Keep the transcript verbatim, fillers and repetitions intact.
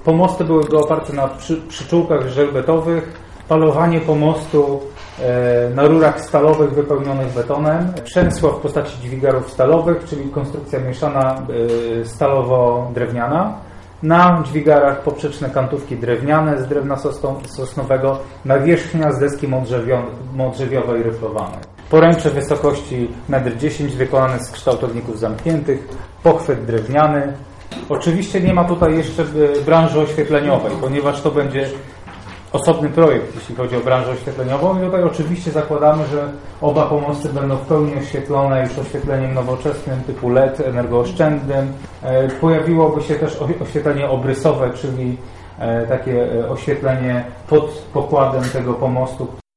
Pomosty byłyby oparte na przy, przyczółkach żelbetowych, palowanie pomostu e, na rurach stalowych wypełnionych betonem, przęsła w postaci dźwigarów stalowych, czyli konstrukcja mieszana e, stalowo-drewniana, na dźwigarach poprzeczne kantówki drewniane z drewna sosnowego, nawierzchnia z deski modrzewiowej ryflowanej. Poręcze wysokości metr dziesięć wykonane z kształtowników zamkniętych, pochwyt drewniany. Oczywiście nie ma tutaj jeszcze branży oświetleniowej, ponieważ to będzie osobny projekt, jeśli chodzi o branżę oświetleniową i tutaj oczywiście zakładamy, że oba pomosty będą w pełni oświetlone już oświetleniem nowoczesnym typu L E D, energooszczędnym. Pojawiłoby się też oświetlenie obrysowe, czyli takie oświetlenie pod pokładem tego pomostu.